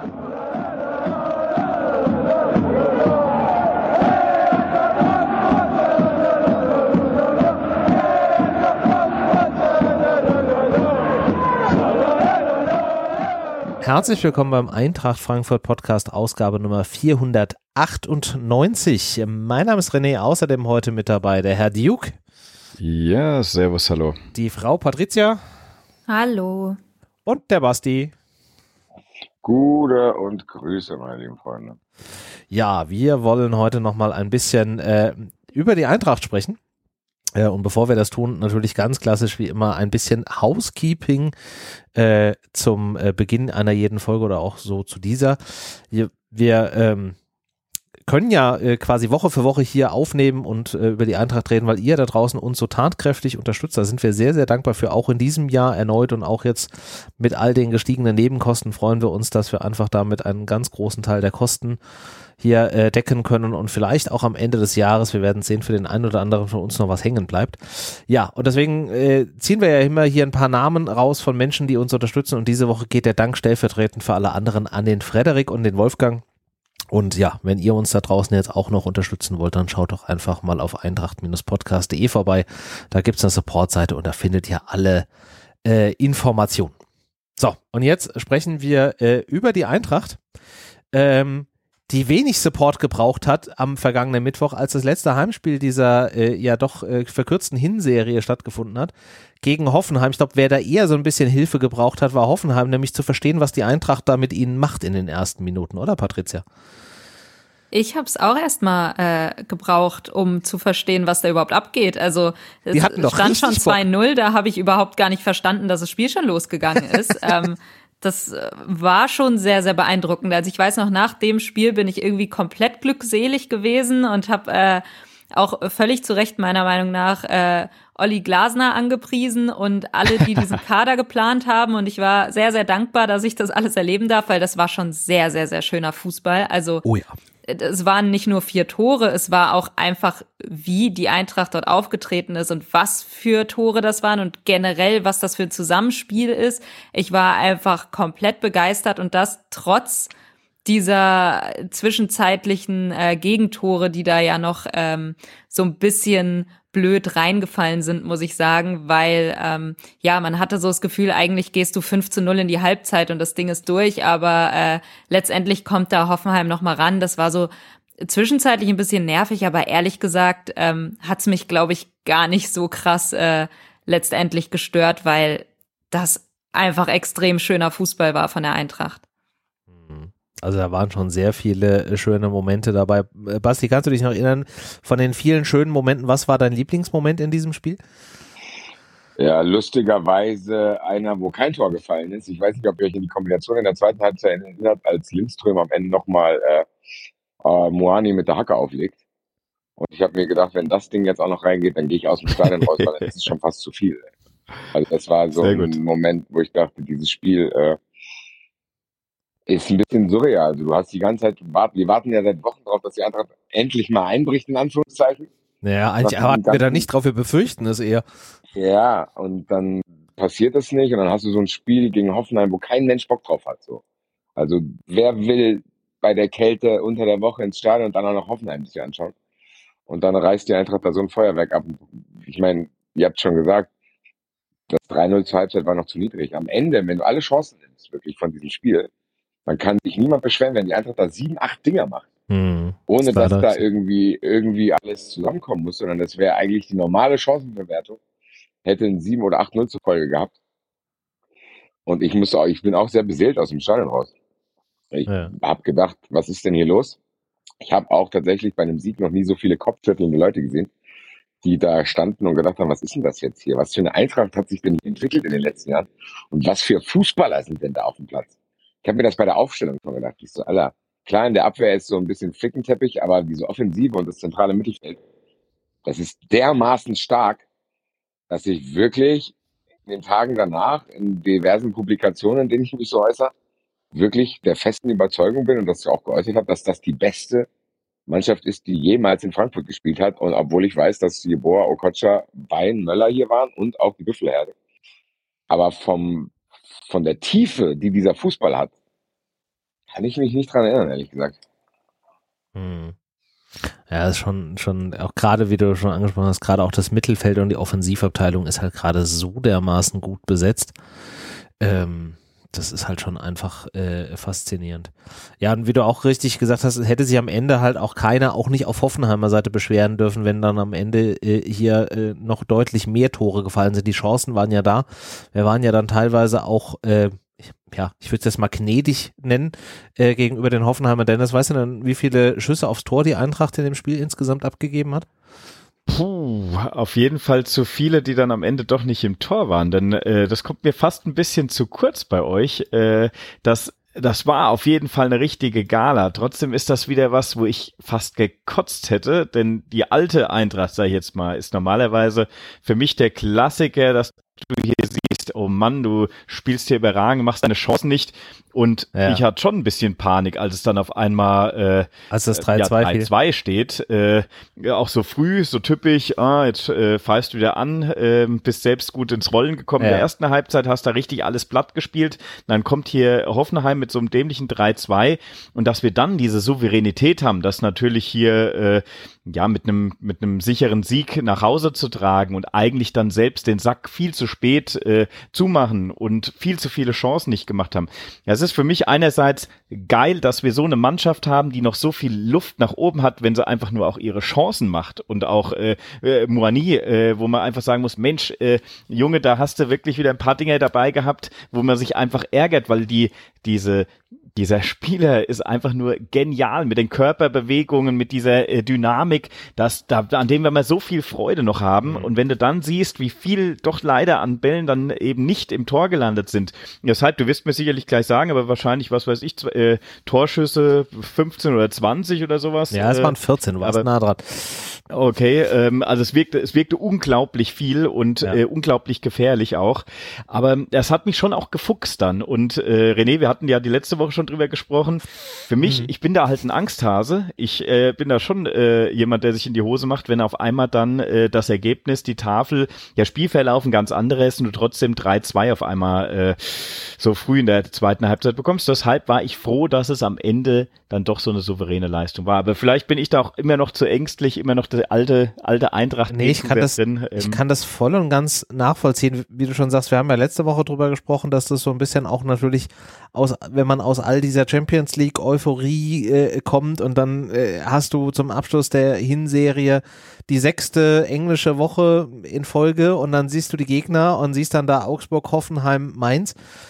Herzlich willkommen beim Eintracht Frankfurt Podcast, Ausgabe Nummer 498. Mein Name ist René, außerdem heute mit dabei der Herr Duke. Ja, servus, hallo. Die Frau Patricia. Hallo. Und der Basti. Gute und Grüße, meine lieben Freunde. Ja, wir wollen heute nochmal ein bisschen über die Eintracht sprechen. Und bevor wir das tun, natürlich ganz klassisch wie immer ein bisschen Housekeeping zum Beginn einer jeden Folge oder auch so zu dieser. Wir können ja quasi Woche für Woche hier aufnehmen und über die Eintracht reden, weil ihr da draußen uns so tatkräftig unterstützt. Da sind wir sehr, sehr dankbar für, auch in diesem Jahr erneut und auch jetzt mit all den gestiegenen Nebenkosten freuen wir uns, dass wir einfach damit einen ganz großen Teil der Kosten hier decken können und vielleicht auch am Ende des Jahres, wir werden sehen, für den einen oder anderen von uns noch was hängen bleibt. Ja, und deswegen ziehen wir ja immer hier ein paar Namen raus von Menschen, die uns unterstützen, und diese Woche geht der Dank stellvertretend für alle anderen an den Frederik und den Wolfgang. Und ja, wenn ihr uns da draußen jetzt auch noch unterstützen wollt, dann schaut doch einfach mal auf eintracht-podcast.de vorbei. Da gibt's eine Supportseite und da findet ihr alle Informationen. So, und jetzt sprechen wir über die Eintracht, die wenig Support gebraucht hat am vergangenen Mittwoch, als das letzte Heimspiel dieser ja doch verkürzten Hinserie stattgefunden hat, gegen Hoffenheim. Ich glaube, wer da eher so ein bisschen Hilfe gebraucht hat, war Hoffenheim, nämlich zu verstehen, was die Eintracht da mit ihnen macht in den ersten Minuten, oder Patricia? Ich habe es auch erstmal gebraucht, um zu verstehen, was da überhaupt abgeht. Also es stand schon 2-0, da habe ich überhaupt gar nicht verstanden, dass das Spiel schon losgegangen ist. Das war schon sehr, sehr beeindruckend. Also ich weiß noch, nach dem Spiel bin ich irgendwie komplett glückselig gewesen und habe auch völlig zu Recht meiner Meinung nach Olli Glasner angepriesen und alle, die diesen Kader geplant haben. Und ich war sehr, sehr dankbar, dass ich das alles erleben darf, weil das war schon sehr, sehr, sehr schöner Fußball. Also oh ja. Es waren nicht nur 4 Tore, es war auch einfach, wie die Eintracht dort aufgetreten ist und was für Tore das waren und generell, was das für ein Zusammenspiel ist. Ich war einfach komplett begeistert, und das trotz dieser zwischenzeitlichen Gegentore, die da ja noch so ein bisschen blöd reingefallen sind, muss ich sagen, weil ja, man hatte so das Gefühl, eigentlich gehst du 5-0 in die Halbzeit und das Ding ist durch, aber letztendlich kommt da Hoffenheim noch mal ran. Das war so zwischenzeitlich ein bisschen nervig, aber ehrlich gesagt hat's mich, glaube ich, gar nicht so krass letztendlich gestört, weil das einfach extrem schöner Fußball war von der Eintracht. Also da waren schon sehr viele schöne Momente dabei. Basti, kannst du dich noch erinnern von den vielen schönen Momenten? Was war dein Lieblingsmoment in diesem Spiel? Ja, lustigerweise einer, wo kein Tor gefallen ist. Ich weiß nicht, ob ihr euch in die Kombination in der zweiten Halbzeit erinnert, als Lindström am Ende nochmal Moani mit der Hacke auflegt. Und ich habe mir gedacht, wenn das Ding jetzt auch noch reingeht, dann gehe ich aus dem Stadion raus, weil das ist schon fast zu viel. Also das war so ein Moment, wo ich dachte, dieses Spiel ist ein bisschen surreal. Also du hast die ganze Zeit, wir warten ja seit Wochen drauf, dass die Eintracht endlich mal einbricht, in Anführungszeichen. Naja, eigentlich erwarten wir da nicht drauf, wir befürchten es eher. Ja, und dann passiert das nicht und dann hast du so ein Spiel gegen Hoffenheim, wo kein Mensch Bock drauf hat. So. Also wer will bei der Kälte unter der Woche ins Stadion und dann auch noch Hoffenheim sich anschauen? Und dann reißt die Eintracht da so ein Feuerwerk ab. Ich meine, ihr habt schon gesagt, das 3-0 zur Halbzeit war noch zu niedrig. Am Ende, wenn du alle Chancen nimmst, wirklich von diesem Spiel, dann kann sich niemand beschweren, wenn die Eintracht da 7, 8 Dinger macht. Ohne dass da irgendwie alles zusammenkommen muss, sondern das wäre eigentlich die normale Chancenbewertung. Hätte ein 7 oder 8-0 zur Folge gehabt. Und ich bin auch sehr beseelt aus dem Stadion raus. Ich habe gedacht, was ist denn hier los? Ich habe auch tatsächlich bei einem Sieg noch nie so viele kopfschüttelnde Leute gesehen, die da standen und gedacht haben, was ist denn das jetzt hier? Was für eine Eintracht hat sich denn entwickelt in den letzten Jahren? Und was für Fußballer sind denn da auf dem Platz? Ich habe mir das bei der Aufstellung schon gedacht. Ich so, Alter, klar, in der Abwehr ist so ein bisschen Flickenteppich, aber diese Offensive und das zentrale Mittelfeld, das ist dermaßen stark, dass ich wirklich in den Tagen danach in diversen Publikationen, in denen ich mich so äußere, wirklich der festen Überzeugung bin und das auch geäußert habe, dass das die beste Mannschaft ist, die jemals in Frankfurt gespielt hat. Und obwohl ich weiß, dass Jeboa, Okocha, Bein, Möller hier waren und auch die Büffelherde. Aber von der Tiefe, die dieser Fußball hat, Kann ich mich nicht dran erinnern, ehrlich gesagt. Ja, ist schon auch gerade, wie du schon angesprochen hast, gerade auch das Mittelfeld und die Offensivabteilung ist halt gerade so dermaßen gut besetzt. Das ist halt schon einfach faszinierend. Ja, und wie du auch richtig gesagt hast, hätte sich am Ende halt auch keiner, auch nicht auf Hoffenheimer Seite beschweren dürfen, wenn dann am Ende hier noch deutlich mehr Tore gefallen sind. Die Chancen waren ja da. Wir waren ja dann teilweise auch ich würde es jetzt mal gnädig nennen, gegenüber den Hoffenheimer. Dennis, weißt du denn, wie viele Schüsse aufs Tor die Eintracht in dem Spiel insgesamt abgegeben hat? Auf jeden Fall zu viele, die dann am Ende doch nicht im Tor waren, denn das kommt mir fast ein bisschen zu kurz bei euch. Das war auf jeden Fall eine richtige Gala. Trotzdem ist das wieder was, wo ich fast gekotzt hätte, denn die alte Eintracht, sag ich jetzt mal, ist normalerweise für mich der Klassiker, dass du hier siehst, oh Mann, du spielst hier überragend, machst deine Chancen nicht. Und ich hatte schon ein bisschen Panik, als es dann auf einmal als das 3-2 steht. Auch so früh, so typisch, jetzt pfeifst du wieder an, bist selbst gut ins Rollen gekommen. In der ersten Halbzeit hast du richtig alles platt gespielt. Dann kommt hier Hoffenheim mit so einem dämlichen 3-2. Und dass wir dann diese Souveränität haben, das natürlich hier mit einem sicheren Sieg nach Hause zu tragen und eigentlich dann selbst den Sack viel zu spät zumachen und viel zu viele Chancen nicht gemacht haben. Ja, es ist für mich einerseits geil, dass wir so eine Mannschaft haben, die noch so viel Luft nach oben hat, wenn sie einfach nur auch ihre Chancen macht. Und auch Mourani, wo man einfach sagen muss, Mensch, Junge, da hast du wirklich wieder ein paar Dinge dabei gehabt, wo man sich einfach ärgert, weil dieser Spieler ist einfach nur genial mit den Körperbewegungen, mit dieser Dynamik, an dem wir mal so viel Freude noch haben. Und wenn du dann siehst, wie viel doch leider an Bällen dann eben nicht im Tor gelandet sind. Deshalb, du wirst mir sicherlich gleich sagen, aber wahrscheinlich, was weiß ich, Torschüsse 15 oder 20 oder sowas. Ja, es waren 14, du warst nah dran. Okay, also es wirkte unglaublich viel und unglaublich gefährlich auch. Aber das hat mich schon auch gefuchst dann. Und René, wir hatten ja die letzte Woche schon drüber gesprochen. Für mich, ich bin da halt ein Angsthase. Ich bin da schon jemand, der sich in die Hose macht, wenn auf einmal dann das Ergebnis, die Tafel, Spielverlauf ein ganz anderes und du trotzdem 3-2 auf einmal so früh in der zweiten Halbzeit bekommst. Deshalb war ich froh, dass es am Ende dann doch so eine souveräne Leistung war. Aber vielleicht bin ich da auch immer noch zu ängstlich, immer noch der alte Eintracht. Nee, ich kann das voll und ganz nachvollziehen. Wie du schon sagst, wir haben ja letzte Woche drüber gesprochen, dass das so ein bisschen auch natürlich wenn man aus all dieser Champions League Euphorie kommt und dann hast du zum Abschluss der Hinserie die 6. englische Woche in Folge und dann siehst du die Gegner und siehst dann da Augsburg, Hoffenheim, Mainz.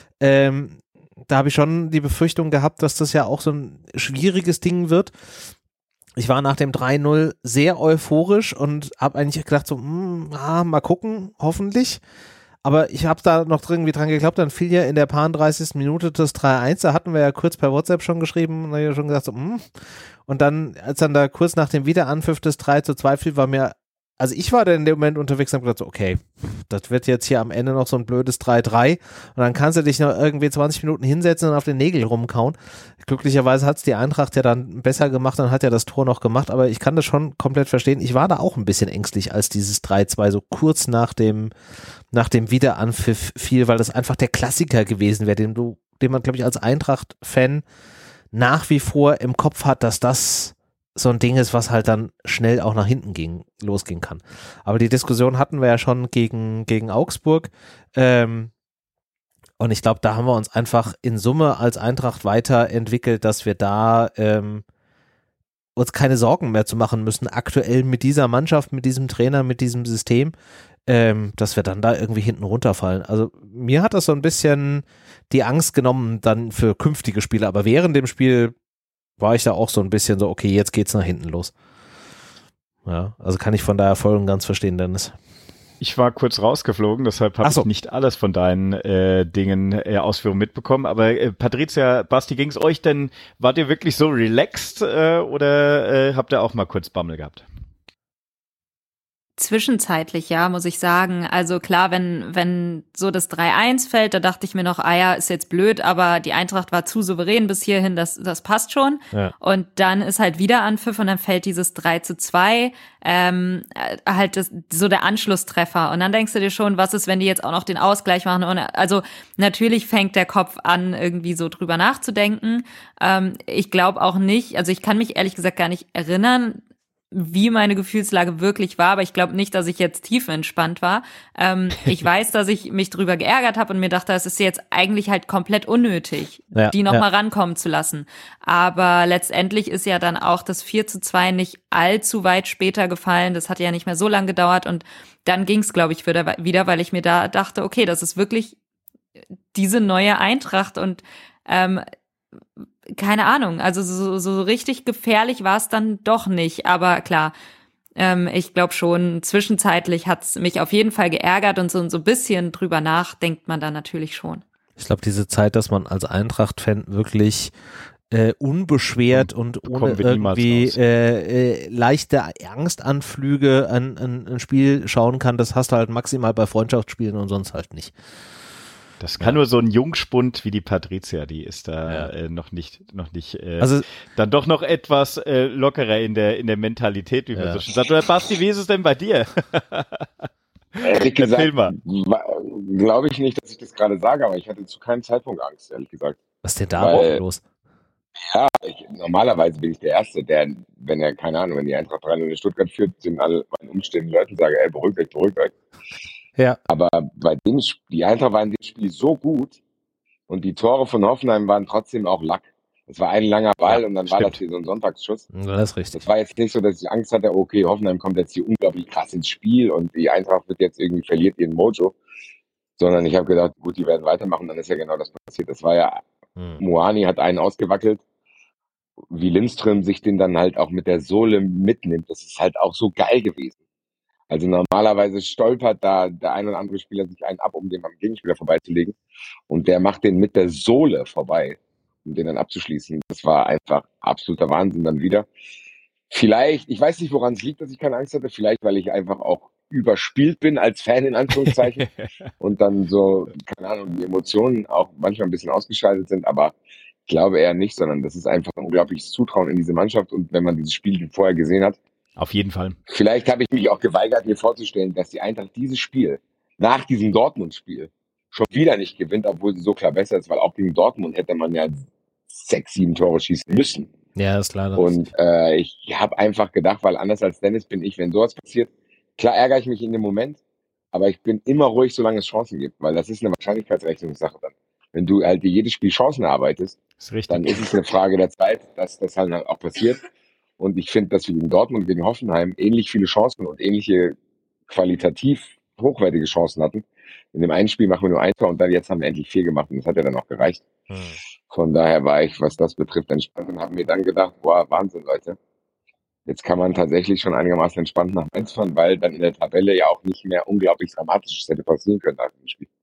Da habe ich schon die Befürchtung gehabt, dass das ja auch so ein schwieriges Ding wird. Ich war nach dem 3-0 sehr euphorisch und habe eigentlich gedacht so, mal gucken, hoffentlich. Aber ich habe da noch irgendwie dran geglaubt, dann fiel ja in der 30. Minute das 3-1, da hatten wir ja kurz per WhatsApp schon geschrieben und ja schon gesagt so, Und dann, als dann da kurz nach dem Wiederanpfiff des 3-2 fiel, war mir, also ich war dann in dem Moment unterwegs und habe gedacht so, okay, das wird jetzt hier am Ende noch so ein blödes 3-3 und dann kannst du dich noch irgendwie 20 Minuten hinsetzen und auf den Nägel rumkauen. Glücklicherweise hat es die Eintracht ja dann besser gemacht und hat ja das Tor noch gemacht, aber ich kann das schon komplett verstehen. Ich war da auch ein bisschen ängstlich, als dieses 3-2 so kurz nach dem Wiederanpfiff fiel, weil das einfach der Klassiker gewesen wäre, den man, glaube ich, als Eintracht-Fan nach wie vor im Kopf hat, dass das so ein Ding ist, was halt dann schnell auch nach hinten losgehen kann. Aber die Diskussion hatten wir ja schon gegen Augsburg. Und ich glaube, da haben wir uns einfach in Summe als Eintracht weiterentwickelt, dass wir da uns keine Sorgen mehr zu machen müssen, aktuell mit dieser Mannschaft, mit diesem Trainer, mit diesem System, dass wir dann da irgendwie hinten runterfallen. Also mir hat das so ein bisschen die Angst genommen dann für künftige Spiele, aber während dem Spiel war ich da auch so ein bisschen so, okay, jetzt geht's nach hinten los. Ja, also kann ich von daher voll und ganz verstehen, Dennis. Ich war kurz rausgeflogen, deshalb habe ich nicht alles von deinen Ausführungen mitbekommen. Aber Patricia, Basti, ging's euch denn, wart ihr wirklich so relaxed oder habt ihr auch mal kurz Bammel gehabt? Zwischenzeitlich, ja, muss ich sagen. Also klar, wenn so das 3-1 fällt, da dachte ich mir noch, ist jetzt blöd, aber die Eintracht war zu souverän bis hierhin, das passt schon. Ja. Und dann ist halt wieder Anpfiff und dann fällt dieses 3-2, halt so der Anschlusstreffer. Und dann denkst du dir schon, was ist, wenn die jetzt auch noch den Ausgleich machen? Und also natürlich fängt der Kopf an, irgendwie so drüber nachzudenken. Ich glaube auch nicht, also ich kann mich ehrlich gesagt gar nicht erinnern, wie meine Gefühlslage wirklich war, aber ich glaube nicht, dass ich jetzt tiefenentspannt war. Ich weiß, dass ich mich drüber geärgert habe und mir dachte, es ist jetzt eigentlich halt komplett unnötig, die noch mal rankommen zu lassen. Aber letztendlich ist ja dann auch das 4-2 nicht allzu weit später gefallen. Das hat ja nicht mehr so lange gedauert und dann ging es, glaube ich, wieder, weil ich mir da dachte, okay, das ist wirklich diese neue Eintracht und keine Ahnung, also so richtig gefährlich war es dann doch nicht, aber klar, ich glaube schon, zwischenzeitlich hat's mich auf jeden Fall geärgert und so ein bisschen drüber nachdenkt man dann natürlich schon. Ich glaube, diese Zeit, dass man als Eintracht-Fan wirklich unbeschwert und ohne irgendwie leichte Angstanflüge ein Spiel schauen kann, das hast du halt maximal bei Freundschaftsspielen und sonst halt nicht. Das kann nur so ein Jungspund wie die Patricia, die ist da noch nicht also dann doch noch etwas lockerer in der Mentalität, wie man so schön sagt. Oder Basti, wie ist es denn bei dir? Ehrlich gesagt, glaube ich nicht, dass ich das gerade sage, aber ich hatte zu keinem Zeitpunkt Angst, ehrlich gesagt. Was ist denn da auch los? Ja, normalerweise bin ich der Erste, der, wenn die Eintracht 3-0 in Stuttgart führt, sind alle meinen umstehenden Leuten sage, beruhigt euch. Ja. Aber die Eintracht war in dem Spiel so gut und die Tore von Hoffenheim waren trotzdem auch Lack. Es war ein langer Ball und dann war das hier so ein Sonntagsschuss. Ja, das ist richtig. Das war jetzt nicht so, dass ich Angst hatte, okay, Hoffenheim kommt jetzt hier unglaublich krass ins Spiel und die Eintracht wird jetzt irgendwie verliert ihren Mojo. Sondern ich habe gedacht, gut, die werden weitermachen, dann ist ja genau das passiert. Das war ja, Moani hat einen ausgewackelt, wie Lindström sich den dann halt auch mit der Sohle mitnimmt. Das ist halt auch so geil gewesen. Also normalerweise stolpert da der ein oder andere Spieler sich einen ab, um den am Gegenspieler vorbeizulegen. Und der macht den mit der Sohle vorbei, um den dann abzuschließen. Das war einfach absoluter Wahnsinn dann wieder. Vielleicht, ich weiß nicht, woran es liegt, dass ich keine Angst hatte. Vielleicht, weil ich einfach auch überspielt bin als Fan in Anführungszeichen und dann so, keine Ahnung, die Emotionen auch manchmal ein bisschen ausgeschaltet sind. Aber ich glaube eher nicht, sondern das ist einfach ein unglaubliches Zutrauen in diese Mannschaft. Und wenn man dieses Spiel vorher gesehen hat, auf jeden Fall. Vielleicht habe ich mich auch geweigert, mir vorzustellen, dass die Eintracht dieses Spiel nach diesem Dortmund-Spiel schon wieder nicht gewinnt, obwohl sie so klar besser ist, weil auch gegen Dortmund hätte man ja 6, 7 Tore schießen müssen. Ja, ist leider. Und ich habe einfach gedacht, weil anders als Dennis bin ich, wenn sowas passiert, klar ärgere ich mich in dem Moment, aber ich bin immer ruhig, solange es Chancen gibt, weil das ist eine Wahrscheinlichkeitsrechnungssache dann. Wenn du halt dir jedes Spiel Chancen erarbeitest, dann ist es eine Frage der Zeit, dass das halt auch passiert. Und ich finde, dass wir gegen Dortmund, gegen Hoffenheim ähnlich viele Chancen und ähnliche qualitativ hochwertige Chancen hatten. In dem einen Spiel machen wir nur 1 Tor und dann jetzt haben wir endlich 4 gemacht und das hat ja dann auch gereicht. Von daher war ich, was das betrifft, entspannt und habe mir dann gedacht, boah, Wahnsinn, Leute. Jetzt kann man tatsächlich schon einigermaßen entspannt nach Mainz fahren, weil dann in der Tabelle ja auch nicht mehr unglaublich Dramatisches hätte passieren können nach dem Spiel.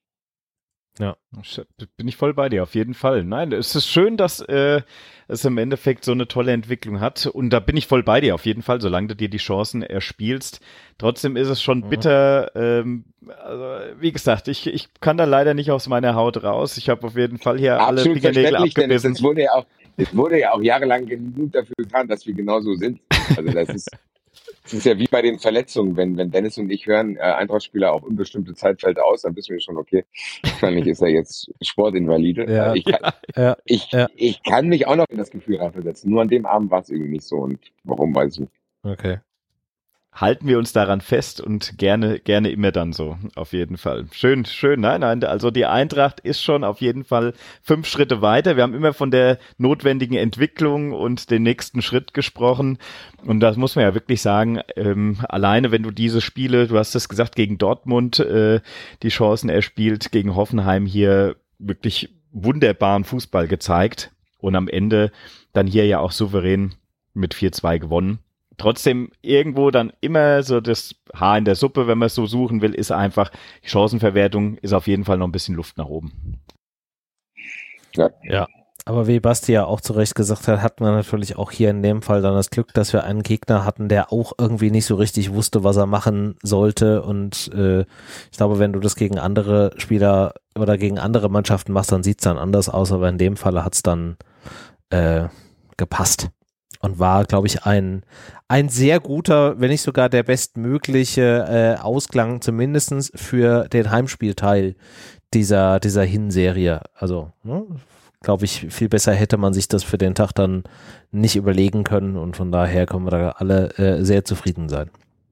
Ja, bin ich voll bei dir, auf jeden Fall. Nein, es ist schön, dass es im Endeffekt so eine tolle Entwicklung hat und da bin ich voll bei dir, auf jeden Fall, solange du dir die Chancen erspielst. Trotzdem ist es schon bitter, also wie gesagt, ich kann da leider nicht aus meiner Haut raus. Ich habe auf jeden Fall hier alle Fingernägel abgebissen. Es wurde ja auch jahrelang genug dafür getan, dass wir genauso sind. Also das ist ja wie bei den Verletzungen, wenn Dennis und ich hören, Eintracht-Spieler auf unbestimmte Zeit fällt aus, dann wissen wir schon, okay, wahrscheinlich ist er jetzt Sportinvalide. Ja, ich kann mich auch noch in das Gefühl reinversetzen. Nur an dem Abend war es irgendwie nicht so und warum, weiß ich nicht. Okay. Halten wir uns daran fest und gerne immer dann so, auf jeden Fall. Schön, nein, also die Eintracht ist schon auf jeden Fall 5 Schritte weiter. Wir haben immer von der notwendigen Entwicklung und den nächsten Schritt gesprochen und das muss man ja wirklich sagen, alleine wenn du diese Spiele, du hast es gesagt, gegen Dortmund die Chancen erspielt, gegen Hoffenheim hier wirklich wunderbaren Fußball gezeigt und am Ende dann hier ja auch souverän mit 4-2 gewonnen. Trotzdem irgendwo dann immer so das Haar in der Suppe, wenn man es so suchen will, ist einfach, die Chancenverwertung ist auf jeden Fall noch ein bisschen Luft nach oben. Ja. Aber wie Basti ja auch zu Recht gesagt hat, hatten wir natürlich auch hier in dem Fall dann das Glück, dass wir einen Gegner hatten, der auch irgendwie nicht so richtig wusste, was er machen sollte. Und ich glaube, wenn du das gegen andere Spieler oder gegen andere Mannschaften machst, dann sieht es dann anders aus. Aber in dem Fall hat es dann gepasst und war, glaube ich, ein sehr guter, wenn nicht sogar der bestmögliche Ausklang, zumindest für den Heimspielteil dieser Hinserie. Also, ne? Glaube ich, viel besser hätte man sich das für den Tag dann nicht überlegen können und von daher können wir da alle sehr zufrieden sein.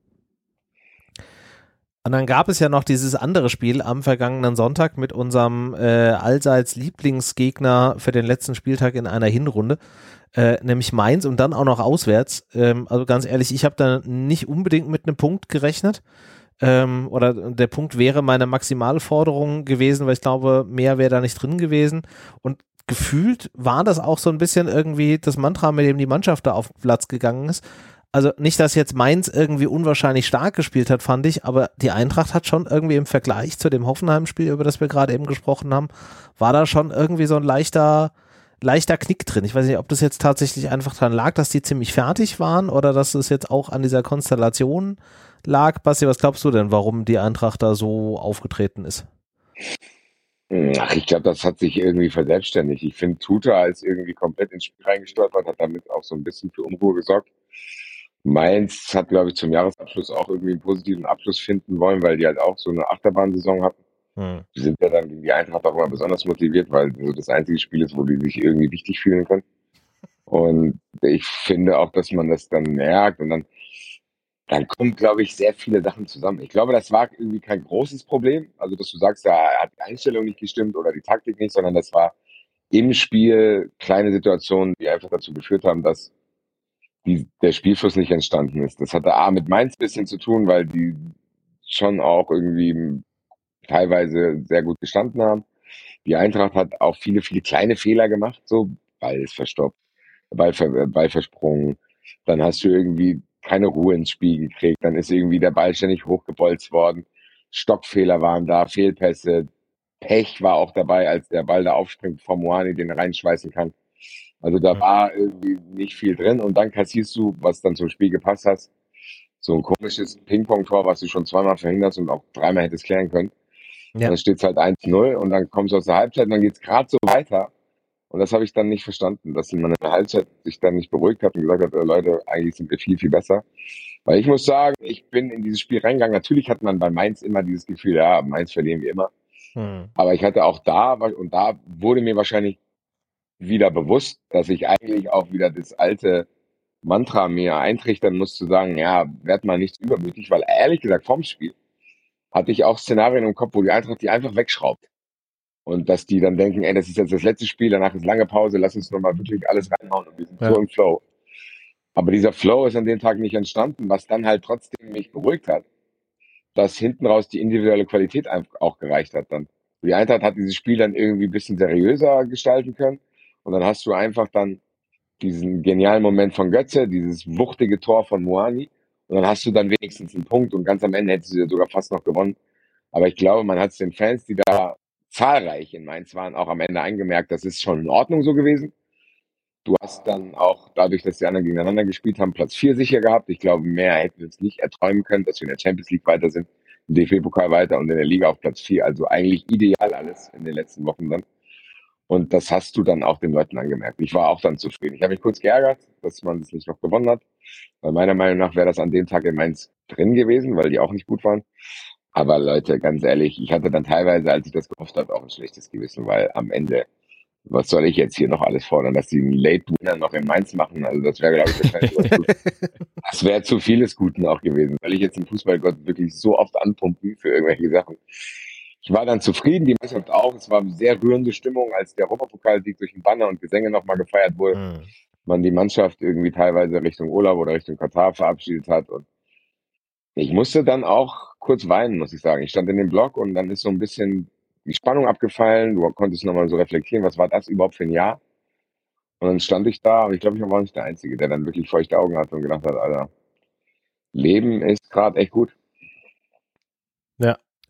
Und dann gab es ja noch dieses andere Spiel am vergangenen Sonntag mit unserem allseits Lieblingsgegner für den letzten Spieltag in einer Hinrunde, nämlich Mainz und dann auch noch auswärts. Also ganz ehrlich, ich habe da nicht unbedingt mit einem Punkt gerechnet. Oder der Punkt wäre meine Maximalforderung gewesen, weil ich glaube, mehr wäre da nicht drin gewesen. Und gefühlt war das auch so ein bisschen irgendwie das Mantra, mit dem die Mannschaft da auf den Platz gegangen ist. Also nicht, dass jetzt Mainz irgendwie unwahrscheinlich stark gespielt hat, fand ich, aber die Eintracht hat schon irgendwie im Vergleich zu dem Hoffenheim-Spiel, über das wir gerade eben gesprochen haben, war da schon irgendwie so ein leichter Knick drin. Ich weiß nicht, ob das jetzt tatsächlich einfach daran lag, dass die ziemlich fertig waren oder dass es jetzt auch an dieser Konstellation lag. Basti, was glaubst du denn, warum die Eintracht da so aufgetreten ist? Ach, ich glaube, das hat sich irgendwie verselbstständigt. Ich finde, Tuta ist irgendwie komplett ins Spiel reingestolpert, hat damit auch so ein bisschen für Unruhe gesorgt. Mainz hat, glaube ich, zum Jahresabschluss auch irgendwie einen positiven Abschluss finden wollen, weil die halt auch so eine Achterbahnsaison hatten. Die sind ja dann gegen die Eintracht auch immer besonders motiviert, weil so das einzige Spiel ist, wo die sich irgendwie wichtig fühlen können. Und ich finde auch, dass man das dann merkt und dann kommen, glaube ich, sehr viele Sachen zusammen. Ich glaube, das war irgendwie kein großes Problem. Also, dass du sagst, da hat die Einstellung nicht gestimmt oder die Taktik nicht, sondern das war im Spiel kleine Situationen, die einfach dazu geführt haben, dass der Spielfluss nicht entstanden ist. Das hatte A mit Mainz ein bisschen zu tun, weil die schon auch irgendwie teilweise sehr gut gestanden haben. Die Eintracht hat auch viele, viele kleine Fehler gemacht, so Ball ist verstopft, Ball versprungen. Dann hast du irgendwie keine Ruhe ins Spiel gekriegt. Dann ist irgendwie der Ball ständig hochgebolzt worden. Stockfehler waren da, Fehlpässe. Pech war auch dabei, als der Ball da aufspringt, bevor Moani den reinschweißen kann. Also da war irgendwie nicht viel drin. Und dann kassierst du, was dann zum Spiel gepasst hat, so ein komisches Ping-Pong-Tor, was du schon zweimal verhinderst und auch dreimal hättest klären können. Ja. Dann steht es halt 1-0 und dann kommst du aus der Halbzeit und dann geht es gerade so weiter. Und das habe ich dann nicht verstanden, dass man in der Halbzeit sich dann nicht beruhigt hat und gesagt hat, Leute, eigentlich sind wir viel, viel besser. Weil ich muss sagen, ich bin in dieses Spiel reingegangen. Natürlich hat man bei Mainz immer dieses Gefühl, ja, Mainz verlieren wir immer. Aber ich hatte auch da, und da wurde mir wahrscheinlich wieder bewusst, dass ich eigentlich auch wieder das alte Mantra mir eintrichtern muss, zu sagen, ja, werd mal nicht übermütig, weil ehrlich gesagt vom Spiel hatte ich auch Szenarien im Kopf, wo die Eintracht die einfach wegschraubt. Und dass die dann denken, ey, das ist jetzt das letzte Spiel, danach ist lange Pause, lass uns nochmal wirklich alles reinhauen und wir sind so im Flow. Aber dieser Flow ist an dem Tag nicht entstanden, was dann halt trotzdem mich beruhigt hat, dass hinten raus die individuelle Qualität auch gereicht hat dann. Die Eintracht hat dieses Spiel dann irgendwie ein bisschen seriöser gestalten können und dann hast du einfach dann diesen genialen Moment von Götze, dieses wuchtige Tor von Moani und dann hast du dann wenigstens einen Punkt und ganz am Ende hättest du sogar fast noch gewonnen. Aber ich glaube, man hat es den Fans, die da zahlreich in Mainz waren, auch am Ende eingemerkt, das ist schon in Ordnung so gewesen. Du hast dann auch, dadurch, dass die anderen gegeneinander gespielt haben, Platz 4 sicher gehabt. Ich glaube, mehr hätten wir uns nicht erträumen können, dass wir in der Champions League weiter sind, im DFB-Pokal weiter und in der Liga auf Platz 4. Also eigentlich ideal alles in den letzten Wochen dann. Und das hast du dann auch den Leuten angemerkt. Ich war auch dann zufrieden. Ich habe mich kurz geärgert, dass man das nicht noch gewonnen hat. Weil meiner Meinung nach wäre das an dem Tag in Mainz drin gewesen, weil die auch nicht gut waren. Aber Leute, ganz ehrlich, ich hatte dann teilweise, als ich das gehofft habe, auch ein schlechtes Gewissen, weil am Ende, was soll ich jetzt hier noch alles fordern, dass die einen Late-Winner noch in Mainz machen? Also das wäre, glaube ich, wahrscheinlich das wäre zu vieles Guten auch gewesen, weil ich jetzt den Fußballgott wirklich so oft anpumpen für irgendwelche Sachen. Ich war dann zufrieden, die Mannschaft auch. Es war eine sehr rührende Stimmung, als der Europapokalsieg durch den Banner und Gesänge nochmal gefeiert wurde. Man die Mannschaft irgendwie teilweise Richtung Urlaub oder Richtung Katar verabschiedet hat. Und ich musste dann auch kurz weinen, muss ich sagen. Ich stand in dem Block und dann ist so ein bisschen die Spannung abgefallen. Du konntest nochmal so reflektieren, was war das überhaupt für ein Jahr? Und dann stand ich da und ich glaube, ich war nicht der Einzige, der dann wirklich feuchte Augen hatte und gedacht hat, Alter, Leben ist gerade echt gut. Ja.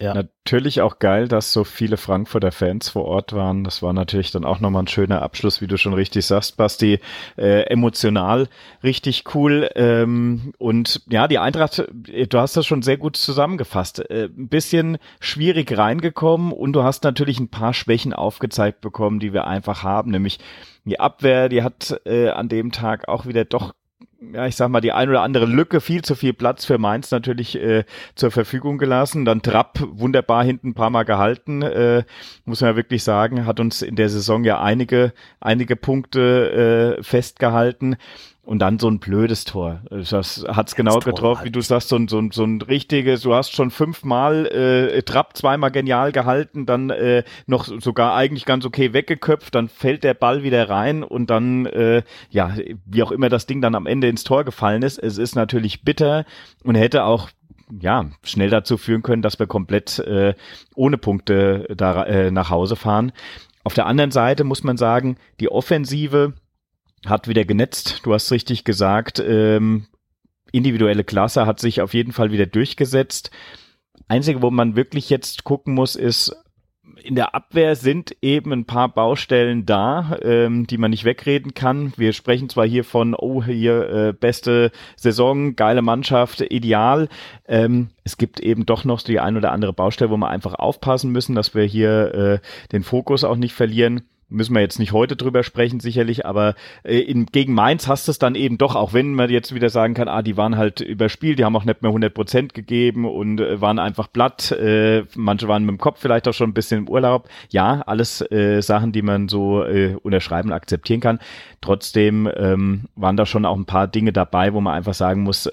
Ja. Natürlich auch geil, dass so viele Frankfurter Fans vor Ort waren. Das war natürlich dann auch nochmal ein schöner Abschluss, wie du schon richtig sagst, Basti. Emotional richtig cool. Und ja, die Eintracht, du hast das schon sehr gut zusammengefasst. Ein bisschen schwierig reingekommen und du hast natürlich ein paar Schwächen aufgezeigt bekommen, die wir einfach haben. Nämlich die Abwehr, die hat an dem Tag auch wieder doch, ja, ich sag mal, die ein oder andere Lücke, viel zu viel Platz für Mainz natürlich zur Verfügung gelassen. Dann Trapp wunderbar hinten ein paar Mal gehalten, muss man ja wirklich sagen, hat uns in der Saison ja einige Punkte festgehalten. Und dann so ein blödes Tor. Das hat's genau getroffen, wie du sagst, so ein richtiges, du hast schon 5-mal Trapp zweimal genial gehalten, dann noch sogar eigentlich ganz okay weggeköpft, dann fällt der Ball wieder rein und dann, ja, wie auch immer das Ding dann am Ende ins Tor gefallen ist. Es ist natürlich bitter und hätte auch schnell dazu führen können, dass wir komplett ohne Punkte da nach Hause fahren. Auf der anderen Seite muss man sagen, die Offensive hat wieder genetzt, du hast richtig gesagt, individuelle Klasse hat sich auf jeden Fall wieder durchgesetzt. Einzige, wo man wirklich jetzt gucken muss, ist, in der Abwehr sind eben ein paar Baustellen da, die man nicht wegreden kann. Wir sprechen zwar hier von, beste Saison, geile Mannschaft, ideal. Es gibt eben doch noch die ein oder andere Baustelle, wo wir einfach aufpassen müssen, dass wir hier den Fokus auch nicht verlieren. Müssen wir jetzt nicht heute drüber sprechen, sicherlich, aber gegen Mainz hast du es dann eben doch, auch wenn man jetzt wieder sagen kann, die waren halt überspielt, die haben auch nicht mehr 100% gegeben und waren einfach platt, manche waren mit dem Kopf vielleicht auch schon ein bisschen im Urlaub. Ja, alles Sachen, die man so unterschreiben und akzeptieren kann. Trotzdem waren da schon auch ein paar Dinge dabei, wo man einfach sagen muss,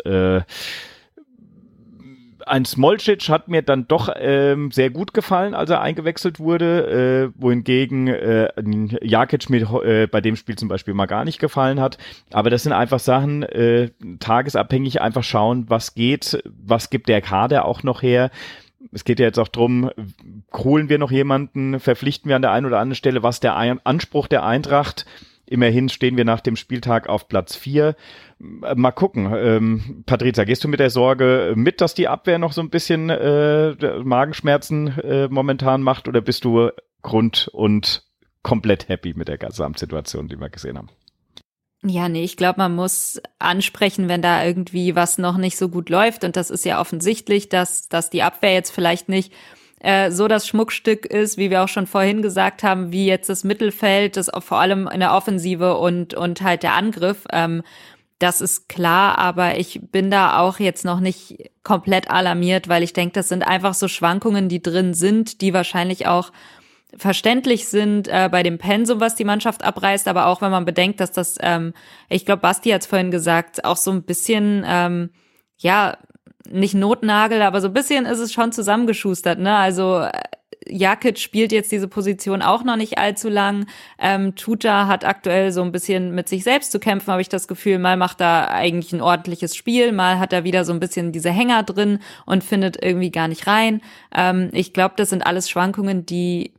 ein Smolcic hat mir dann doch sehr gut gefallen, als er eingewechselt wurde, wohingegen Jakic mir bei dem Spiel zum Beispiel mal gar nicht gefallen hat. Aber das sind einfach Sachen, tagesabhängig einfach schauen, was geht, was gibt der Kader auch noch her. Es geht ja jetzt auch drum, holen wir noch jemanden, verpflichten wir an der einen oder anderen Stelle, was der Anspruch der Eintracht. Immerhin stehen wir nach dem Spieltag auf Platz 4. Mal gucken. Patrizia, gehst du mit der Sorge mit, dass die Abwehr noch so ein bisschen Magenschmerzen momentan macht, oder bist du grund- und komplett happy mit der Gesamtsituation, die wir gesehen haben? Ja, nee, ich glaube, man muss ansprechen, wenn da irgendwie was noch nicht so gut läuft. Und das ist ja offensichtlich, dass die Abwehr jetzt vielleicht nicht so das Schmuckstück ist, wie wir auch schon vorhin gesagt haben, wie jetzt das Mittelfeld, das vor allem in der Offensive und halt der Angriff. Das ist klar, aber ich bin da auch jetzt noch nicht komplett alarmiert, weil ich denke, das sind einfach so Schwankungen, die drin sind, die wahrscheinlich auch verständlich sind bei dem Pensum, was die Mannschaft abreißt, aber auch wenn man bedenkt, dass das, ich glaube, Basti hat es vorhin gesagt, auch so ein bisschen, nicht Notnagel, aber so ein bisschen ist es schon zusammengeschustert, ne? Also Jakic spielt jetzt diese Position auch noch nicht allzu lang. Tuta hat aktuell so ein bisschen mit sich selbst zu kämpfen, habe ich das Gefühl. Mal macht er eigentlich ein ordentliches Spiel, mal hat er wieder so ein bisschen diese Hänger drin und findet irgendwie gar nicht rein. Ich glaube, das sind alles Schwankungen, die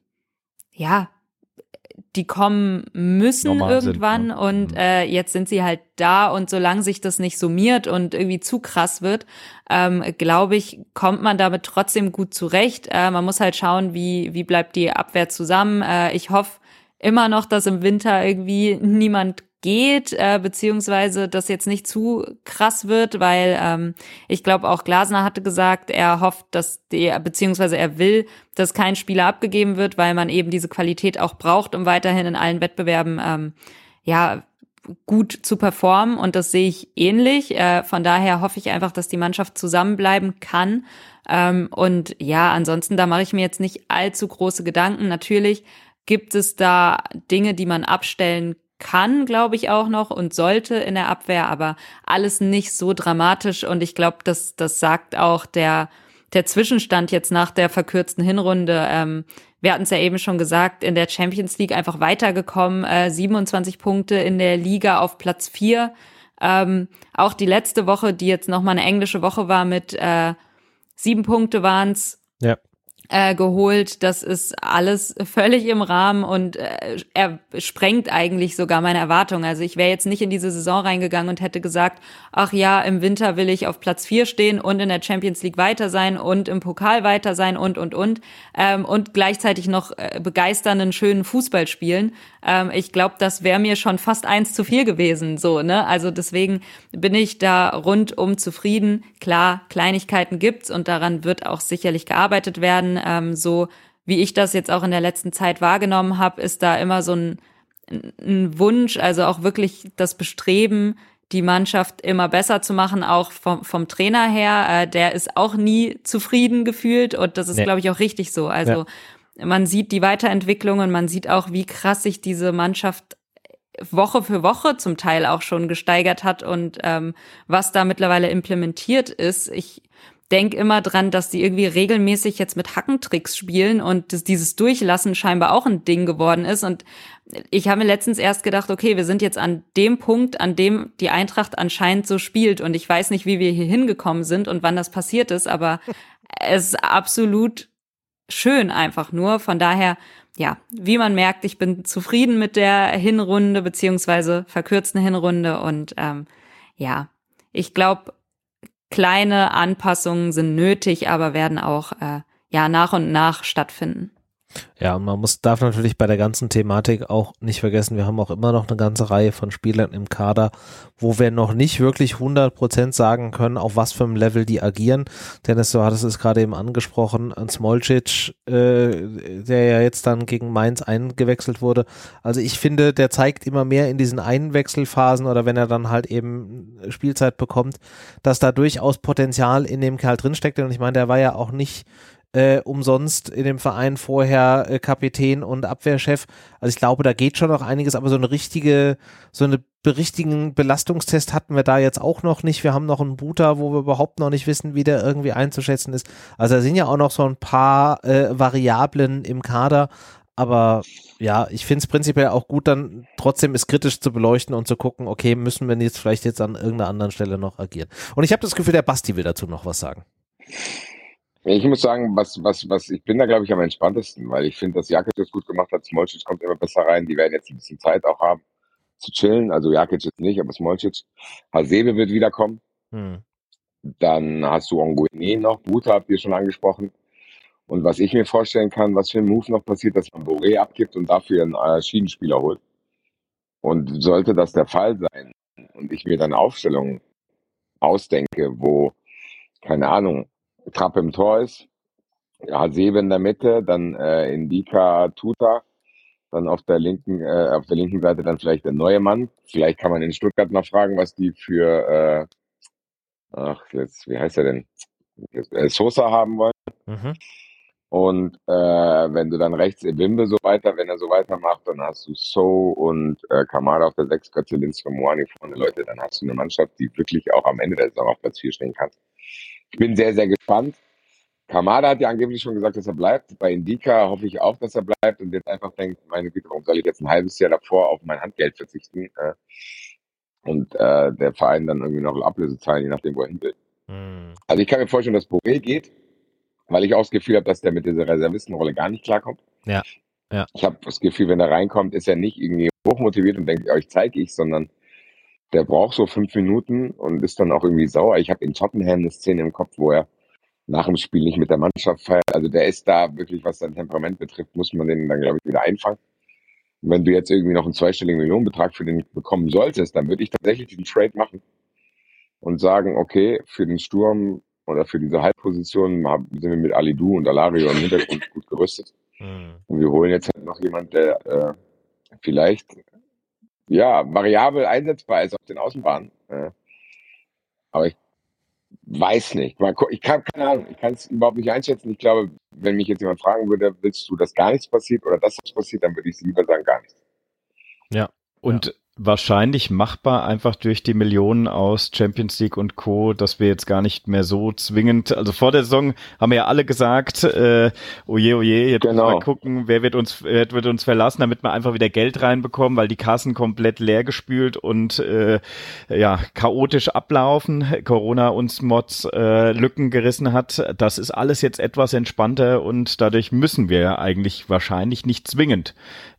kommen müssen normal irgendwann sind, ne? Und jetzt sind sie halt da, und solange sich das nicht summiert und irgendwie zu krass wird, glaube ich, kommt man damit trotzdem gut zurecht. Man muss halt schauen, wie bleibt die Abwehr zusammen. Ich hoffe immer noch, dass im Winter irgendwie niemand geht, beziehungsweise das jetzt nicht zu krass wird, weil ich glaube auch Glasner hatte gesagt, er hofft, beziehungsweise er will, dass kein Spieler abgegeben wird, weil man eben diese Qualität auch braucht, um weiterhin in allen Wettbewerben gut zu performen, und das sehe ich ähnlich. Von daher hoffe ich einfach, dass die Mannschaft zusammenbleiben kann. Und ja, ansonsten, da mache ich mir jetzt nicht allzu große Gedanken. Natürlich gibt es da Dinge, die man abstellen kann, glaube ich, auch noch und sollte in der Abwehr, aber alles nicht so dramatisch, und ich glaube, das sagt auch der Zwischenstand jetzt nach der verkürzten Hinrunde. Wir hatten es ja eben schon gesagt, in der Champions League einfach weitergekommen, 27 Punkte in der Liga auf Platz 4. Auch die letzte Woche, die jetzt nochmal eine englische Woche war, mit 7 Punkte waren's. Ja. geholt. Das ist alles völlig im Rahmen und er sprengt eigentlich sogar meine Erwartungen. Also ich wäre jetzt nicht in diese Saison reingegangen und hätte gesagt, ach ja, im Winter will ich auf Platz 4 stehen und in der Champions League weiter sein und im Pokal weiter sein und gleichzeitig noch begeisternden, schönen Fußball spielen. Ich glaube, das wäre mir schon fast 1 zu viel gewesen, so, ne? Also deswegen bin ich da rundum zufrieden. Klar, Kleinigkeiten gibt's und daran wird auch sicherlich gearbeitet werden. So wie ich das jetzt auch in der letzten Zeit wahrgenommen habe, ist da immer so ein Wunsch, also auch wirklich das Bestreben, die Mannschaft immer besser zu machen, auch vom Trainer her. Der ist auch nie zufrieden gefühlt und das ist, glaube ich, auch richtig so. Also man sieht die Weiterentwicklung und man sieht auch, wie krass sich diese Mannschaft Woche für Woche zum Teil auch schon gesteigert hat und was da mittlerweile implementiert ist. Ich denk immer dran, dass die irgendwie regelmäßig jetzt mit Hackentricks spielen und dieses Durchlassen scheinbar auch ein Ding geworden ist. Und ich habe mir letztens erst gedacht, okay, wir sind jetzt an dem Punkt, an dem die Eintracht anscheinend so spielt. Und ich weiß nicht, wie wir hier hingekommen sind und wann das passiert ist, aber es ist absolut schön einfach nur. Von daher, ja, wie man merkt, ich bin zufrieden mit der Hinrunde beziehungsweise verkürzten Hinrunde. Und ja, ich glaube, kleine Anpassungen sind nötig, aber werden auch nach und nach stattfinden. Ja, und darf natürlich bei der ganzen Thematik auch nicht vergessen, wir haben auch immer noch eine ganze Reihe von Spielern im Kader, wo wir noch nicht wirklich 100% sagen können, auf was für einem Level die agieren. Dennis, du hattest es gerade eben angesprochen, an Smolcic, der ja jetzt dann gegen Mainz eingewechselt wurde. Also ich finde, der zeigt immer mehr in diesen Einwechselphasen oder wenn er dann halt eben Spielzeit bekommt, dass da durchaus Potenzial in dem Kerl drinsteckt. Und ich meine, der war ja auch nicht umsonst in dem Verein vorher Kapitän und Abwehrchef. Also ich glaube, da geht schon noch einiges, aber so einen richtigen Belastungstest hatten wir da jetzt auch noch nicht. Wir haben noch einen Buta, wo wir überhaupt noch nicht wissen, wie der irgendwie einzuschätzen ist. Also da sind ja auch noch so ein paar Variablen im Kader, aber ja, ich finde es prinzipiell auch gut, dann trotzdem es kritisch zu beleuchten und zu gucken, okay, müssen wir jetzt vielleicht an irgendeiner anderen Stelle noch agieren. Und ich habe das Gefühl, der Basti will dazu noch was sagen. Ich muss sagen, ich bin da, glaube ich, am entspanntesten, weil ich finde, dass Jakic das gut gemacht hat. Smolcic kommt immer besser rein. Die werden jetzt ein bisschen Zeit auch haben zu chillen. Also Jakic jetzt nicht, aber Smolcic. Hasebe wird wiederkommen. Dann hast du Onguene noch. Buta habt ihr schon angesprochen. Und was ich mir vorstellen kann, was für ein Move noch passiert, dass man Boré abgibt und dafür einen Schiedenspieler holt. Und sollte das der Fall sein und ich mir dann Aufstellungen ausdenke, wo, keine Ahnung, Trapp im Tor ist, Hasebe in der Mitte, dann Indika, Tuta, dann auf der linken Seite dann vielleicht der neue Mann. Vielleicht kann man in Stuttgart noch fragen, was die für wie heißt er denn? Sosa haben wollen. Und wenn du dann rechts wenn er so weitermacht, dann hast du So und Kamada auf der 6, Götze, Lindström, Moani vorne, Leute, dann hast du eine Mannschaft, die wirklich auch am Ende der Saison auf Platz 4 stehen kann. Ich bin sehr, sehr gespannt. Kamada hat ja angeblich schon gesagt, dass er bleibt. Bei Indika hoffe ich auch, dass er bleibt und jetzt einfach denkt, meine Güte, warum soll ich jetzt ein halbes Jahr davor auf mein Handgeld verzichten und der Verein dann irgendwie noch Ablöse zahlen, je nachdem, wo er hin will. Also ich kann mir vorstellen, dass Boré geht, weil ich auch das Gefühl habe, dass der mit dieser Reservistenrolle gar nicht klarkommt. Ja. Ich habe das Gefühl, wenn er reinkommt, ist er nicht irgendwie hochmotiviert und denkt, euch zeige ich, sondern der braucht so 5 Minuten und ist dann auch irgendwie sauer. Ich habe in Tottenham eine Szene im Kopf, wo er nach dem Spiel nicht mit der Mannschaft feiert. Also der ist da wirklich, was sein Temperament betrifft, muss man den dann, glaube ich, wieder einfangen. Und wenn du jetzt irgendwie noch einen zweistelligen Millionenbetrag für den bekommen solltest, dann würde ich tatsächlich diesen Trade machen und sagen, okay, für den Sturm oder für diese Halbposition sind wir mit Alidou und Alario im Hintergrund gut gerüstet. Und wir holen jetzt halt noch jemand, der vielleicht variabel einsetzbar ist auf den Außenbahnen. Aber ich weiß nicht. Ich kann keine Ahnung. Ich kann es überhaupt nicht einschätzen. Ich glaube, wenn mich jetzt jemand fragen würde, willst du, dass gar nichts passiert oder dass was passiert, dann würde ich lieber sagen, gar nichts. Ja. Und wahrscheinlich machbar, einfach durch die Millionen aus Champions League und Co., dass wir jetzt gar nicht mehr so zwingend, also vor der Saison haben wir ja alle gesagt, oje, jetzt mal gucken, wer wird uns verlassen, damit wir einfach wieder Geld reinbekommen, weil die Kassen komplett leer gespült und chaotisch ablaufen, Corona uns Mods Lücken gerissen hat. Das ist alles jetzt etwas entspannter und dadurch müssen wir eigentlich wahrscheinlich nicht zwingend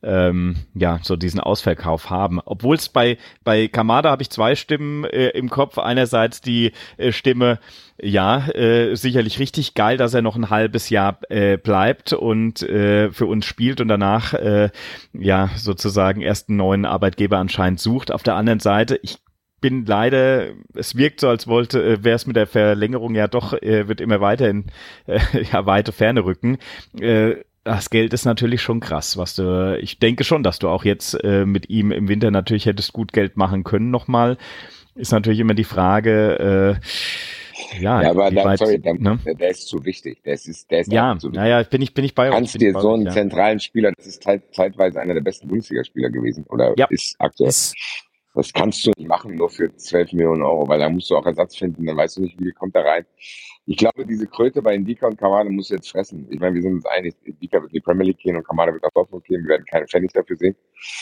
so diesen Ausverkauf haben. Obwohl es bei Kamada habe ich zwei Stimmen im Kopf. Einerseits die Stimme, sicherlich richtig geil, dass er noch ein halbes Jahr bleibt und für uns spielt und danach sozusagen erst einen neuen Arbeitgeber anscheinend sucht. Auf der anderen Seite, ich bin leider, es wirkt so, als wäre es mit der Verlängerung ja doch, wird immer weiter in weite Ferne rücken. Das Geld ist natürlich schon krass, ich denke schon, dass du auch jetzt mit ihm im Winter natürlich hättest gut Geld machen können nochmal. Ist natürlich immer die Frage, aber der ist zu wichtig. Der ist zu wichtig. Bin ich bei euch. Kannst dir so einen zentralen Spieler, das ist zeitweise einer der besten Bundesligaspieler gewesen oder ist aktuell. Das kannst du nicht machen, nur für 12 Millionen Euro, weil da musst du auch Ersatz finden, dann weißt du nicht, wie kommt da rein. Ich glaube, diese Kröte bei Ndika und Kamada muss jetzt fressen. Ich meine, wir sind uns einig, Ndika wird in die Premier League gehen und Kamada wird nach Dortmund gehen. Wir werden keine Pfennig dafür sehen.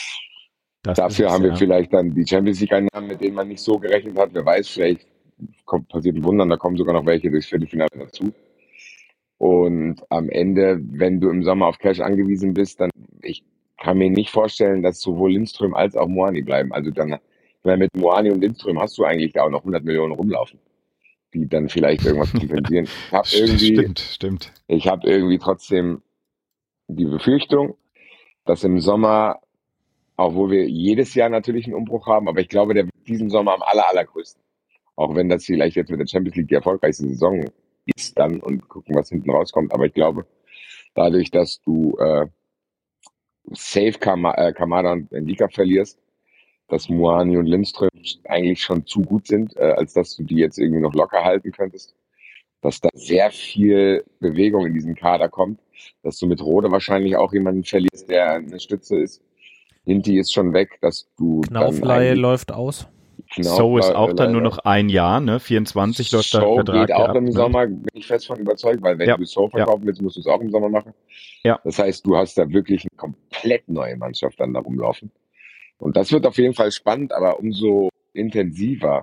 Dafür haben wir vielleicht dann die Champions League-Einnahmen, mit denen man nicht so gerechnet hat. Wer weiß, vielleicht passiert ein Wunder, da kommen sogar noch welche durchs Viertelfinale dazu. Und am Ende, wenn du im Sommer auf Cash angewiesen bist, dann, ich kann mir nicht vorstellen, dass sowohl Lindström als auch Moani bleiben. Also dann, weil mit Moani und Lindström hast du eigentlich auch noch 100 Millionen rumlaufen, die dann vielleicht irgendwas kompensieren. Stimmt. Ich habe irgendwie trotzdem die Befürchtung, dass im Sommer, obwohl wir jedes Jahr natürlich einen Umbruch haben, aber ich glaube, der wird diesen Sommer am allergrößten. Auch wenn das vielleicht jetzt mit der Champions League die erfolgreichste Saison ist dann und gucken, was hinten rauskommt. Aber ich glaube, dadurch, dass du safe Kamada und Ndika verlierst, dass Moani und Lindström eigentlich schon zu gut sind, als dass du die jetzt irgendwie noch locker halten könntest. Dass da sehr viel Bewegung in diesem Kader kommt. Dass du mit Rode wahrscheinlich auch jemanden verlierst, der eine Stütze ist. Hinti ist schon weg, dass du Knaufleihe läuft aus. So ist auch dann nur noch ein Jahr, ne? 24 läuft der Vertrag geht auch im Sommer, bin ich fest von überzeugt, weil wenn du So verkaufen willst, musst du es auch im Sommer machen. Ja. Das heißt, du hast da wirklich eine komplett neue Mannschaft dann da rumlaufen. Und das wird auf jeden Fall spannend, aber umso intensiver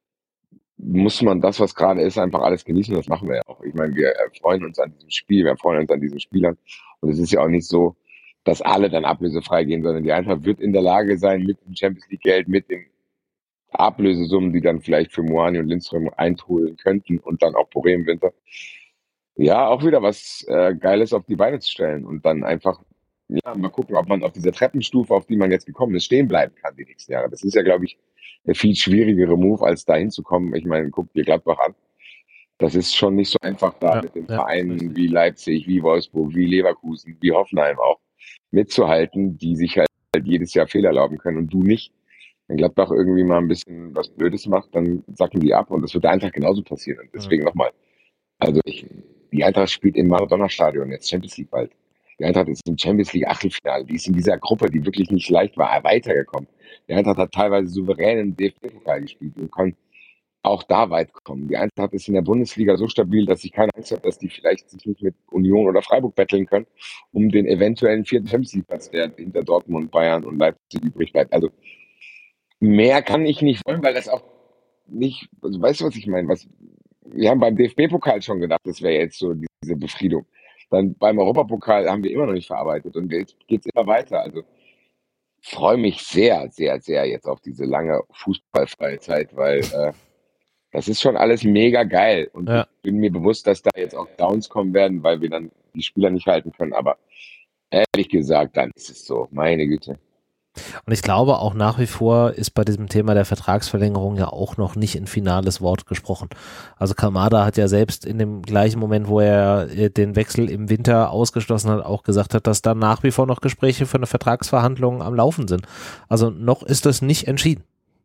muss man das, was gerade ist, einfach alles genießen. Das machen wir ja auch. Ich meine, wir freuen uns an diesem Spiel, wir freuen uns an diesen Spielern. Und es ist ja auch nicht so, dass alle dann ablösefrei gehen, sondern die Eintracht wird in der Lage sein, mit dem Champions League Geld, mit den Ablösesummen, die dann vielleicht für Moani und Lindström einholen könnten und dann auch Boré im Winter, auch wieder was Geiles auf die Beine zu stellen und dann einfach mal gucken, ob man auf dieser Treppenstufe, auf die man jetzt gekommen ist, stehen bleiben kann die nächsten Jahre. Das ist ja, glaube ich, der viel schwierigere Move, als da hinzukommen. Ich meine, guck dir Gladbach an. Das ist schon nicht so einfach da mit den Vereinen wie Leipzig, wie Wolfsburg, wie Leverkusen, wie Hoffenheim auch mitzuhalten, die sich halt jedes Jahr Fehler erlauben können und du nicht. Wenn Gladbach irgendwie mal ein bisschen was Blödes macht, dann sacken die ab und das wird der Eintracht genauso passieren. Und deswegen nochmal, also die Eintracht spielt im Maradona-Stadion, jetzt Champions League bald. Die Eintracht ist im Champions League Achtelfinale, die ist in dieser Gruppe, die wirklich nicht leicht war, weitergekommen. Die Eintracht hat teilweise souverän im DFB-Pokal gespielt und kann auch da weit kommen. Die Eintracht ist in der Bundesliga so stabil, dass ich keine Angst habe, dass die vielleicht sich nicht mit Union oder Freiburg betteln können, um den eventuellen 4. Champions League-Platz, der hinter Dortmund, Bayern und Leipzig übrig bleibt. Also mehr kann ich nicht wollen, weil das auch nicht, also weißt du, was ich meine? Wir haben beim DFB-Pokal schon gedacht, das wäre jetzt so diese Befriedung. Dann beim Europapokal haben wir immer noch nicht verarbeitet und jetzt geht's immer weiter. Also freue mich sehr, sehr, sehr jetzt auf diese lange fußballfreie Zeit, weil das ist schon alles mega geil und ich bin mir bewusst, dass da jetzt auch Downs kommen werden, weil wir dann die Spieler nicht halten können, aber ehrlich gesagt, dann ist es so, meine Güte. Und ich glaube auch nach wie vor ist bei diesem Thema der Vertragsverlängerung ja auch noch nicht ein finales Wort gesprochen. Also Kamada hat ja selbst in dem gleichen Moment, wo er den Wechsel im Winter ausgeschlossen hat, auch gesagt hat, dass da nach wie vor noch Gespräche für eine Vertragsverhandlung am Laufen sind. Also noch ist das nicht entschieden.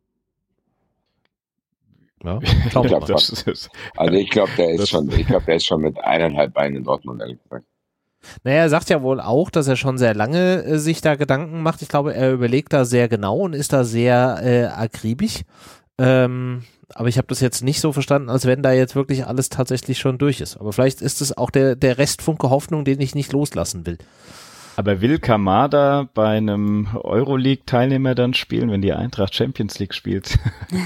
Ja, ich glaube, der ist schon mit 1,5 Beinen in Dortmund, ehrlich gesagt. Naja, er sagt ja wohl auch, dass er schon sehr lange sich da Gedanken macht. Ich glaube, er überlegt da sehr genau und ist da sehr akribisch. Aber ich habe das jetzt nicht so verstanden, als wenn da jetzt wirklich alles tatsächlich schon durch ist. Aber vielleicht ist es auch der Restfunke Hoffnung, den ich nicht loslassen will. Aber will Kamada bei einem Euroleague-Teilnehmer dann spielen, wenn die Eintracht Champions League spielt?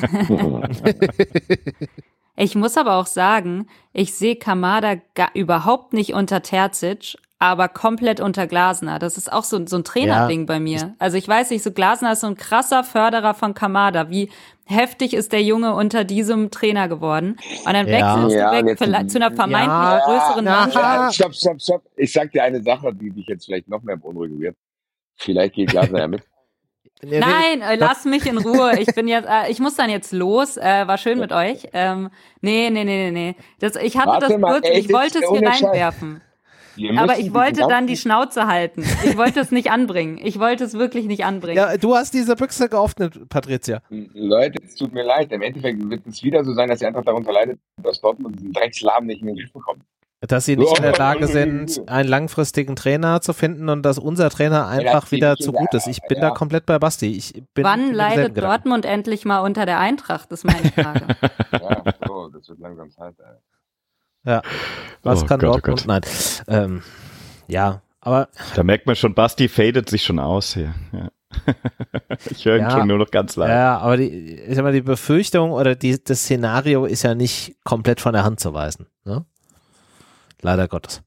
Ich muss aber auch sagen, ich sehe Kamada überhaupt nicht unter Terzic, aber komplett unter Glasner. Das ist auch so ein Trainerding bei mir. Also ich weiß nicht, so Glasner ist so ein krasser Förderer von Kamada. Wie heftig ist der Junge unter diesem Trainer geworden? Und dann wechselst du weg zu einer vermeintlich größeren Mannschaft. Stopp. Ich sag dir eine Sache, die dich jetzt vielleicht noch mehr beunruhigen wird. Vielleicht geht Glasner ja mit. Nein, lass mich in Ruhe. Ich muss dann jetzt los. War schön mit euch. Nee. Ich hatte das kurz, ich wollte es hier reinwerfen. Aber ich wollte dann die Schnauze halten. Ich wollte es nicht anbringen. Ich wollte es wirklich nicht anbringen. Ja, du hast diese Büchse geöffnet, Patricia. Leute, es tut mir leid. Im Endeffekt wird es wieder so sein, dass die Eintracht darunter leidet, dass Dortmund diesen Drecksladen nicht in den Griff bekommt. Dass sie nicht in der Lage sind, einen langfristigen Trainer zu finden und dass unser Trainer einfach wieder zu gut ist. Ich bin da komplett bei Basti. Wann leidet Dortmund endlich mal unter der Eintracht, ist meine Frage. Ja, so, das wird langsam Zeit, ey. Ja, was kann Dortmund? Nein. Ja, aber... Da merkt man schon, Basti fadet sich schon aus hier. Ja. Ich höre ihn schon nur noch ganz leise. Ja, aber die Befürchtung oder das Szenario ist ja nicht komplett von der Hand zu weisen. Ne? Leider Gottes.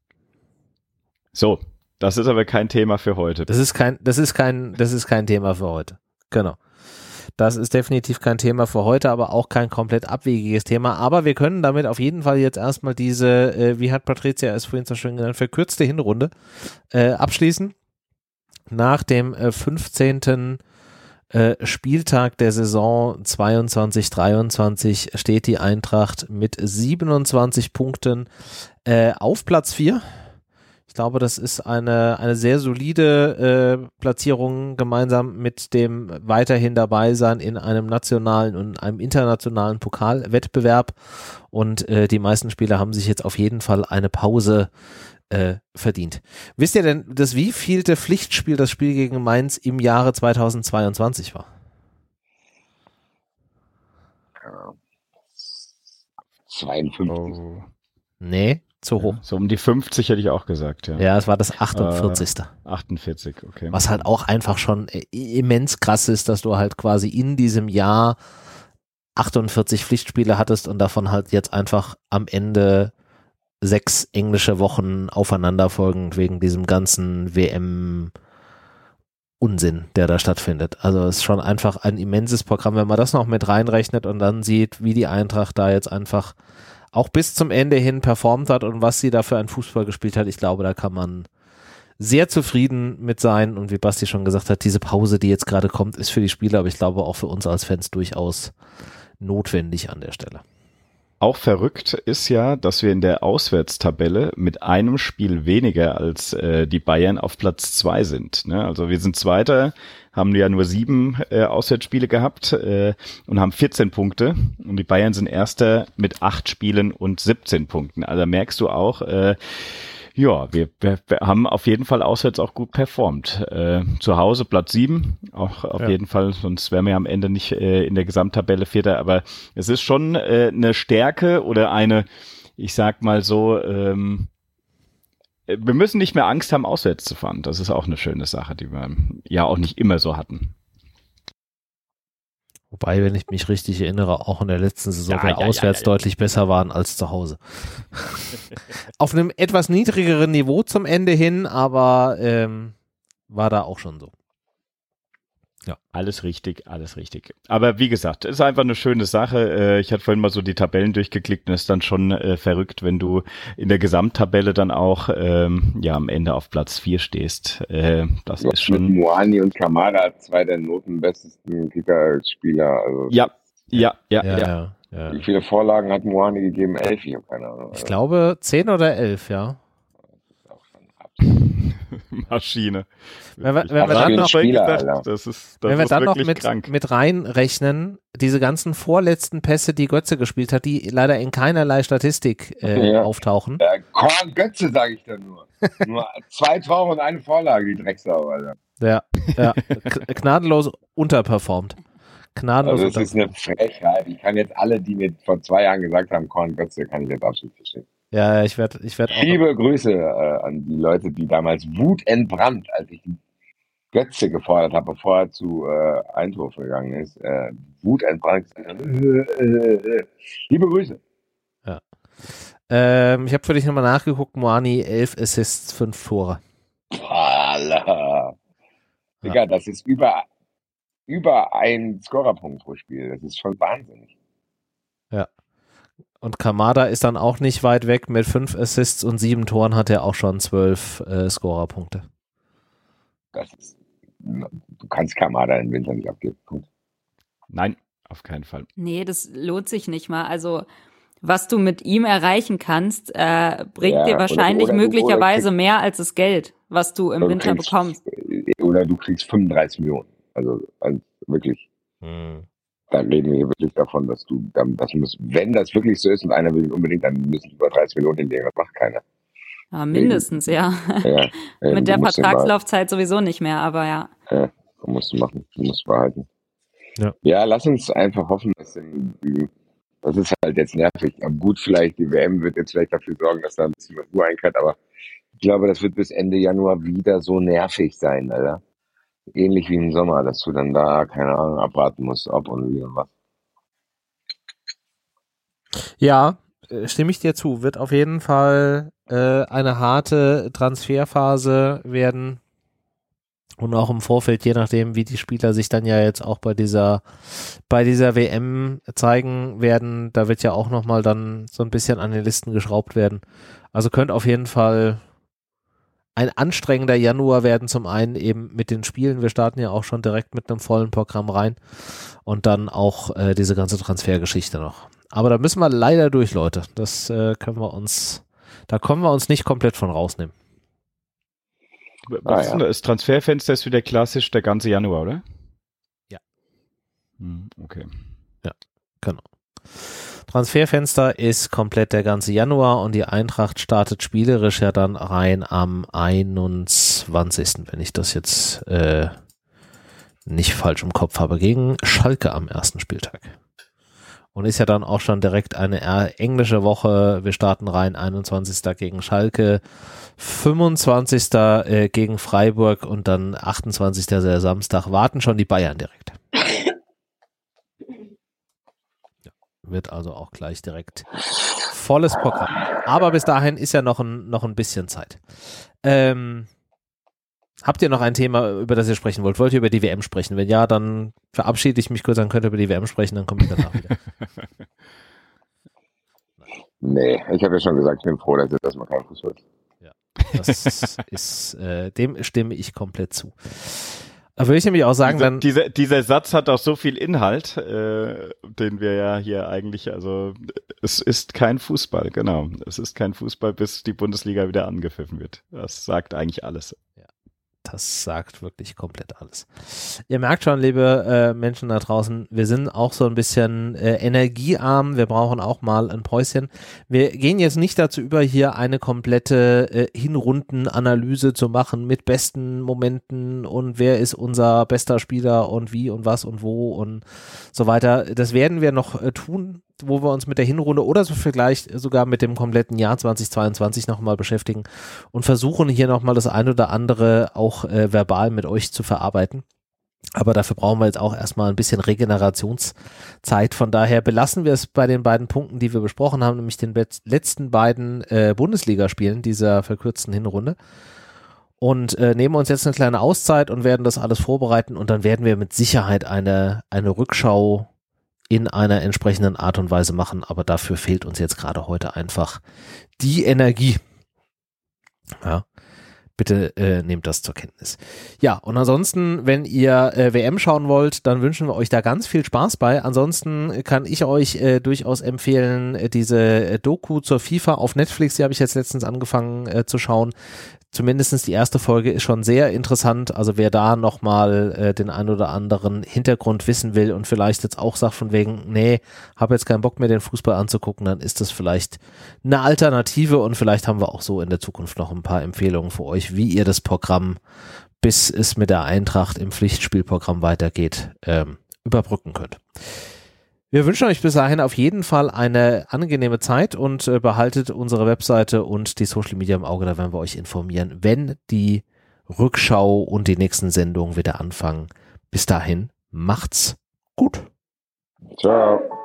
So, das ist aber kein Thema für heute. Das ist kein Thema für heute. Genau. Das ist definitiv kein Thema für heute, aber auch kein komplett abwegiges Thema. Aber wir können damit auf jeden Fall jetzt erstmal diese, wie hat Patricia es vorhin so schön genannt, verkürzte Hinrunde abschließen. Nach dem 15. Spieltag der Saison 22/23 steht die Eintracht mit 27 Punkten auf Platz 4. Ich glaube, das ist eine sehr solide Platzierung gemeinsam mit dem weiterhin dabei sein in einem nationalen und einem internationalen Pokalwettbewerb. Und die meisten Spieler haben sich jetzt auf jeden Fall eine Pause verdient. Wisst ihr denn, das wievielte Pflichtspiel das Spiel gegen Mainz im Jahre 2022 war? Ja. 52. Oh. Nee, zu hoch. So um die 50 hätte ich auch gesagt, ja. Ja, es war das 48. 48, okay. Was halt auch einfach schon immens krass ist, dass du halt quasi in diesem Jahr 48 Pflichtspiele hattest und davon halt jetzt einfach am Ende 6 englische Wochen aufeinanderfolgend wegen diesem ganzen WM-Unsinn, der da stattfindet. Also es ist schon einfach ein immenses Programm, wenn man das noch mit reinrechnet und dann sieht, wie die Eintracht da jetzt einfach auch bis zum Ende hin performt hat und was sie da für einen Fußball gespielt hat. Ich glaube, da kann man sehr zufrieden mit sein und wie Basti schon gesagt hat, diese Pause, die jetzt gerade kommt, ist für die Spieler, aber ich glaube auch für uns als Fans durchaus notwendig an der Stelle. Auch verrückt ist ja, dass wir in der Auswärtstabelle mit einem Spiel weniger als die Bayern auf Platz 2 sind. Ne? Also wir sind Zweiter, haben ja nur 7 Auswärtsspiele gehabt und haben 14 Punkte. Und die Bayern sind Erster mit 8 Spielen und 17 Punkten. Also merkst du auch, ja, wir haben auf jeden Fall auswärts auch gut performt. Zu Hause Platz 7, auch auf jeden Fall, sonst wären wir am Ende nicht in der Gesamttabelle Vierter. Aber es ist schon eine Stärke oder eine, ich sag mal so, wir müssen nicht mehr Angst haben, auswärts zu fahren. Das ist auch eine schöne Sache, die wir ja auch nicht immer so hatten. Wobei, wenn ich mich richtig erinnere, auch in der letzten Saison wir auswärts deutlich besser waren als zu Hause. Auf einem etwas niedrigeren Niveau zum Ende hin, aber war da auch schon so. Ja, alles richtig, alles richtig. Aber wie gesagt, ist einfach eine schöne Sache. Ich hatte vorhin mal so die Tabellen durchgeklickt und es ist dann schon verrückt, wenn du in der Gesamttabelle dann auch ja am Ende auf Platz 4 stehst. Das ist schon. Mit Moani und Kamada 2 der notenbestesten Kicker-Spieler. Also Ja. Wie viele Vorlagen hat Moani gegeben? 11, ich habe keine Ahnung. Ich glaube 10 oder 11, ja. Das ist auch schon absurd. Maschine. Wenn wir dann noch, Spieler, das ist wenn wir dann noch krank. mit reinrechnen, diese ganzen vorletzten Pässe, die Götze gespielt hat, die leider in keinerlei Statistik auftauchen. Korn Götze, sage ich dann nur. Nur 2 Tore und eine Vorlage, die Drecksau, Alter. Ja. Gnadenlos unterperformt. Also das ist eine Frechheit. Ich kann jetzt alle, die mir vor 2 Jahren gesagt haben, Korn Götze, kann ich jetzt absolut verstehen. Ja, ich werd auch. Liebe Grüße an die Leute, die damals wutentbrannt, als ich Götze gefordert habe, bevor er zu Eindhoven gegangen ist, wutentbrannt. Liebe Grüße. Ja. Ich habe für dich nochmal nachgeguckt, Moani, 11 Assists, 5 Tore. Alter. Digga, das ist über ein Scorerpunkt pro Spiel. Das ist schon wahnsinnig. Ja. Und Kamada ist dann auch nicht weit weg. Mit 5 Assists und 7 Toren hat er auch schon 12 Scorerpunkte. Du kannst Kamada im Winter nicht abgeben. Punkt. Nein, auf keinen Fall. Nee, das lohnt sich nicht mal. Also, was du mit ihm erreichen kannst, bringt dir wahrscheinlich möglicherweise mehr als das Geld, was du im Winter bekommst. Oder du kriegst 35 Millionen. Also wirklich. Da reden wir hier wirklich davon, dass wenn das wirklich so ist und einer will unbedingt, dann müssen über 30 Millionen hinlegen. Das macht keiner. Ja, mindestens, ja. Mit der Vertragslaufzeit sowieso nicht mehr, aber ja. Ja, musst du machen. Du musst behalten. Ja, lass uns einfach hoffen, dass das ist halt jetzt nervig. Aber gut, vielleicht die WM wird jetzt vielleicht dafür sorgen, dass da ein bisschen Ruhe einkehrt, aber ich glaube, das wird bis Ende Januar wieder so nervig sein, Alter. Ähnlich wie im Sommer, dass du dann da, keine Ahnung, abwarten musst, ob und wie und was. Ja, stimme ich dir zu. Wird auf jeden Fall eine harte Transferphase werden. Und auch im Vorfeld, je nachdem, wie die Spieler sich dann ja jetzt auch bei dieser WM zeigen werden, da wird ja auch nochmal dann so ein bisschen an den Listen geschraubt werden. Also könnte auf jeden Fall ein anstrengender Januar werden, zum einen eben mit den Spielen. Wir starten ja auch schon direkt mit einem vollen Programm rein und dann auch diese ganze Transfergeschichte noch. Aber da müssen wir leider durch, Leute. Da kommen wir uns nicht komplett von rausnehmen. Was ist denn das Transferfenster ist wieder klassisch der ganze Januar, oder? Ja. Okay. Ja, genau. Transferfenster ist komplett der ganze Januar und die Eintracht startet spielerisch ja dann rein am 21., wenn ich das jetzt nicht falsch im Kopf habe, gegen Schalke am ersten Spieltag. Und ist ja dann auch schon direkt eine englische Woche. Wir starten rein 21. gegen Schalke, 25. Gegen Freiburg und dann 28. der Samstag warten schon die Bayern direkt. Wird also auch gleich direkt volles Programm. Aber bis dahin ist ja noch ein bisschen Zeit. Habt ihr noch ein Thema, über das ihr sprechen wollt? Wollt ihr über die WM sprechen? Wenn ja, dann verabschiede ich mich kurz, dann könnt ihr über die WM sprechen, dann komme ich danach wieder. Nee, ich habe ja schon gesagt, ich bin froh, dass das mal kein Fußball ist. Ja, das ist, dem stimme ich komplett zu. Da würde ich nämlich auch sagen, dieser Satz hat auch so viel Inhalt, den wir ja hier eigentlich, also es ist kein Fußball, genau. Es ist kein Fußball, bis die Bundesliga wieder angepfiffen wird. Das sagt eigentlich alles. Ja, das sagt wirklich komplett alles. Ihr merkt schon, liebe Menschen da draußen, wir sind auch so ein bisschen energiearm. Wir brauchen auch mal ein Päuschen. Wir gehen jetzt nicht dazu über, hier eine komplette Hinrundenanalyse zu machen mit besten Momenten und wer ist unser bester Spieler und wie und was und wo und so weiter. Das werden wir noch tun, wo wir uns mit der Hinrunde oder so vielleicht sogar mit dem kompletten Jahr 2022 nochmal beschäftigen und versuchen hier nochmal das ein oder andere auch verbal mit euch zu verarbeiten. Aber dafür brauchen wir jetzt auch erstmal ein bisschen Regenerationszeit. Von daher belassen wir es bei den beiden Punkten, die wir besprochen haben, nämlich den letzten beiden Bundesligaspielen dieser verkürzten Hinrunde. Und nehmen uns jetzt eine kleine Auszeit und werden das alles vorbereiten und dann werden wir mit Sicherheit eine Rückschau in einer entsprechenden Art und Weise machen, aber dafür fehlt uns jetzt gerade heute einfach die Energie. Ja, bitte nehmt das zur Kenntnis. Ja, und ansonsten, wenn ihr WM schauen wollt, dann wünschen wir euch da ganz viel Spaß bei. Ansonsten kann ich euch durchaus empfehlen, diese Doku zur FIFA auf Netflix, die habe ich jetzt letztens angefangen zu schauen. zumindest die erste Folge ist schon sehr interessant. Also wer da nochmal den ein oder anderen Hintergrund wissen will und vielleicht jetzt auch sagt von wegen, nee, habe jetzt keinen Bock mehr, den Fußball anzugucken, dann ist das vielleicht eine Alternative und vielleicht haben wir auch so in der Zukunft noch ein paar Empfehlungen für euch, wie ihr das Programm, bis es mit der Eintracht im Pflichtspielprogramm weitergeht, überbrücken könnt. Wir wünschen euch bis dahin auf jeden Fall eine angenehme Zeit und behaltet unsere Webseite und die Social Media im Auge, da werden wir euch informieren, wenn die Rückschau und die nächsten Sendungen wieder anfangen. Bis dahin, macht's gut. Ciao.